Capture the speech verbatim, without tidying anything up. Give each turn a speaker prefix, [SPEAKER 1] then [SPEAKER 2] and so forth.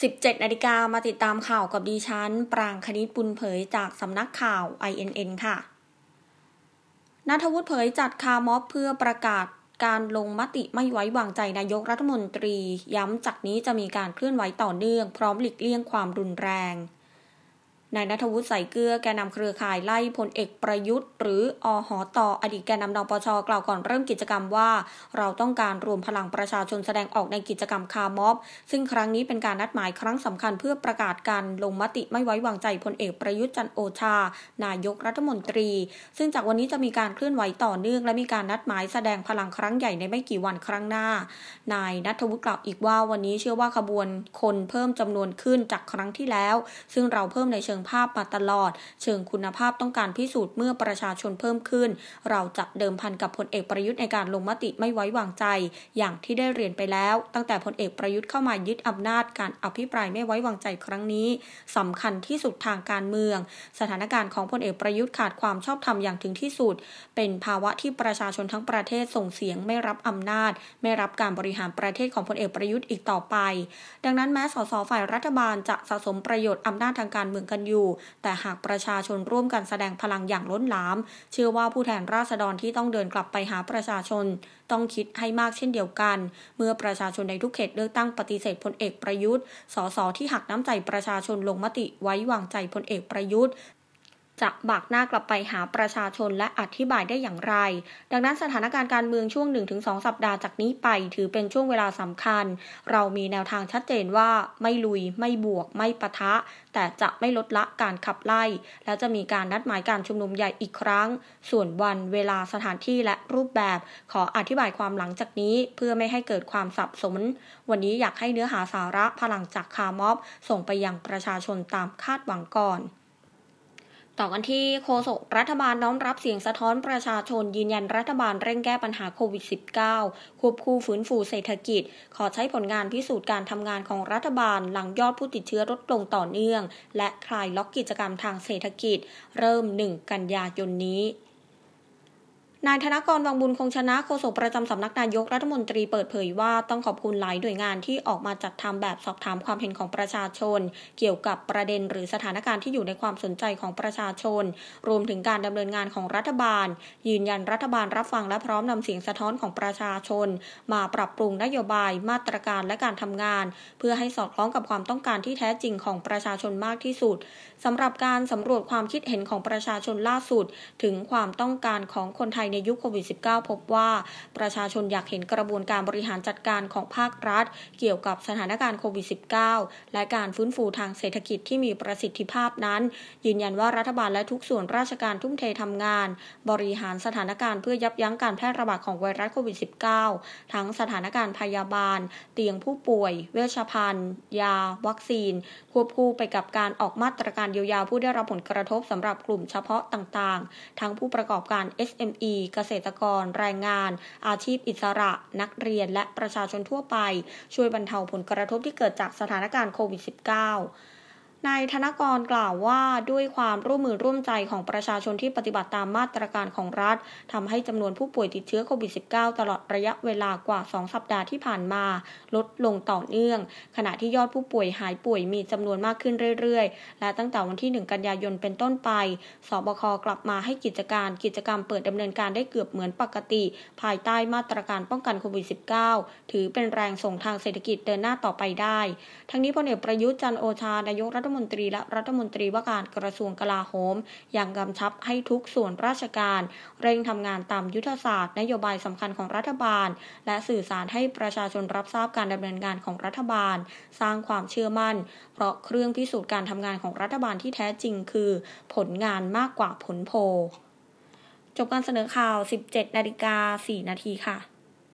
[SPEAKER 1] สิบเจ็ดนาฬิกามาติดตามข่าวกับดิฉันปรางคณิตบุญเผยจากสำนักข่าว ไอ เอ็น เอ็น ค่ะณัฐวุฒิเผยจัดคาร์ม็อบเพื่อประกาศการลงมติไม่ไว้วางใจนายกรัฐมนตรีย้ำจากนี้จะมีการเคลื่อนไหวต่อเนื่องพร้อมหลีกเลี่ยงความรุนแรงนายณัฐวุฒิ ใส่เกลือแกนนำเครือข่ายไล่พลเอกประยุทธ์หรืออหต.อดีตแกนนำนปช.กล่าวก่อนเริ่มกิจกรรมว่าเราต้องการรวมพลังประชาชนแสดงออกในกิจกรรมคาร์ม็อบซึ่งครั้งนี้เป็นการนัดหมายครั้งสำคัญเพื่อประกาศการลงมติไม่ไว้วางใจพลเอกประยุทธ์จันทร์โอชานายกรัฐมนตรีซึ่งจากวันนี้จะมีการเคลื่อนไหวต่อเนื่องและมีการนัดหมายแสดงพลังครั้งใหญ่ในไม่กี่วันครั้งหน้านายณัฐวุฒิกล่าวอีกว่าวันนี้เชื่อว่าขบวนคนเพิ่มจำนวนขึ้นจากครั้งที่แล้วซึ่งเราเพิ่มในเชิงภาพมาตลอดเชิงคุณภาพต้องการพิสูจน์เมื่อประชาชนเพิ่มขึ้นเราจะเดิมพันกับพลเอกประยุทธ์ในการลงมติไม่ไว้วางใจอย่างที่ได้เรียนไปแล้วตั้งแต่พลเอกประยุทธ์เข้ามายึดอำนาจการอภิปรายไม่ไว้วางใจครั้งนี้สำคัญที่สุดทางการเมืองสถานการณ์ของพลเอกประยุทธ์ขาดความชอบธรรมอย่างถึงที่สุดเป็นภาวะที่ประชาชนทั้งประเทศส่งเสียงไม่รับอำนาจไม่รับการบริหารประเทศของพลเอกประยุทธ์อีกต่อไปดังนั้นแม้สสฝ่ายรัฐบาลจะสะสมประโยชน์อำนาจทางการเมืองกันอยู่แต่หากประชาชนร่วมกันแสดงพลังอย่างล้นหลามเชื่อว่าผู้แทนราษฎรที่ต้องเดินกลับไปหาประชาชนต้องคิดให้มากเช่นเดียวกันเมื่อประชาชนในทุกเขตเลือกตั้งปฏิเสธพลเอกประยุทธ์สสที่หักน้ำใจประชาชนลงมติไว้วางใจพลเอกประยุทธ์จะบักหน้ากลับไปหาประชาชนและอธิบายได้อย่างไรดังนั้นสถานการณ์การเมืองช่วง หนึ่งถึงสอง สัปดาห์จากนี้ไปถือเป็นช่วงเวลาสำคัญเรามีแนวทางชัดเจนว่าไม่ลุยไม่บวกไม่ปะทะแต่จะไม่ลดละการขับไล่และจะมีการนัดหมายการชุมนุมใหญ่อีกครั้งส่วนวันเวลาสถานที่และรูปแบบขออธิบายความหลังจากนี้เพื่อไม่ให้เกิดความสับสนวันนี้อยากให้เนื้อหาสาระพลังจากคาร์ม็อบส่งไปยังประชาชนตามคาดหวังก่อนต่อกันที่โฆษกรัฐบาลน้อมรับเสียงสะท้อนประชาชนยืนยันรัฐบาลเร่งแก้ปัญหาโควิด สิบเก้า ควบคู่ฟื้นฟูเศรษฐกิจขอใช้ผลงานพิสูจน์การทำงานของรัฐบาลหลังยอดผู้ติดเชื้อลดลงต่อเนื่องและคลายล็อกกิจกรรมทางเศรษฐกิจเริ่มหนึ่งกันยายนนี้นายธนกร วังบุญคงชนะโฆษกประจำสำนักนายกรัฐมนตรีเปิดเผยว่าต้องขอบคุณหลายหน่วยงานที่ออกมาจัดทำแบบสอบถามความเห็นของประชาชนเกี่ยวกับประเด็นหรือสถานการณ์ที่อยู่ในความสนใจของประชาชนรวมถึงการดำเนินงานของรัฐบาลยืนยันรัฐบาลรับฟังและพร้อมนำเสียงสะท้อนของประชาชนมาปรับปรุงนโยบายมาตรการและการทำงานเพื่อให้สอดคล้องกับความต้องการที่แท้จริงของประชาชนมากที่สุดสำหรับการสำรวจความคิดเห็นของประชาชนล่าสุดถึงความต้องการของคนไทยในยุคโควิด สิบเก้าพบว่าประชาชนอยากเห็นกระบวนการบริหารจัดการของภาครัฐเกี่ยวกับสถานการณ์โควิด สิบเก้า และการฟื้นฟูทางเศรษฐกิจที่มีประสิทธิภาพนั้นยืนยันว่ารัฐบาลและทุกส่วนราชการทุ่มเททำงานบริหารสถานการณ์เพื่อยับยั้งการแพร่ระบาดของไวรัสโควิด สิบเก้า ทั้งสถานการณ์พยาบาลเตียงผู้ป่วยเวชภัณฑ์ยาวัคซีนควบคู่ไปกับการออกมาตรการเยียวยาผู้ได้รับผลกระทบสำหรับกลุ่มเฉพาะต่างๆทั้งผู้ประกอบการ เอส เอ็ม อี เกษตรกรแรงงานอาชีพอิสระนักเรียนและประชาชนทั่วไปช่วยบรรเทาผลกระทบที่เกิดจากสถานการณ์โควิด สิบเก้านายธนกรกล่าวว่าด้วยความร่วมมือร่วมใจของประชาชนที่ปฏิบัติตามมาตรการของรัฐทำให้จำนวนผู้ป่วยติดเชื้อโควิด สิบเก้า ตลอดระยะเวลากว่าสองสัปดาห์ที่ผ่านมาลดลงต่อเนื่องขณะที่ยอดผู้ป่วยหายป่วยมีจำนวนมากขึ้นเรื่อยๆและตั้งแต่วันที่หนึ่งกันยายนเป็นต้นไปสบคกลับมาให้กิจการกิจกรรมเปิดดำเนินการได้เกือบเหมือนปกติภายใต้มาตรการป้องกันโควิด สิบเก้า ถือเป็นแรงส่งทางเศรษฐกิจเดินหน้าต่อไปได้ทั้งนี้พลเอกประยุทธ์จันทร์โอชานายกรัฐมนตรีและรัฐมนตรีว่าการกระทรวงกลาโหมยังกำชับให้ทุกส่วนราชการเร่งทำงานตามยุทธศาสตร์นโยบายสำคัญของรัฐบาลและสื่อสารให้ประชาชนรับทราบการดำเนินงานของรัฐบาลสร้างความเชื่อมั่นเพราะเครื่องพิสูจน์การทำงานของรัฐบาลที่แท้จริงคือผลงานมากกว่าผลโพลจบการเสนอข่าว สิบเจ็ดนาฬิกาสี่นาที ค่ะ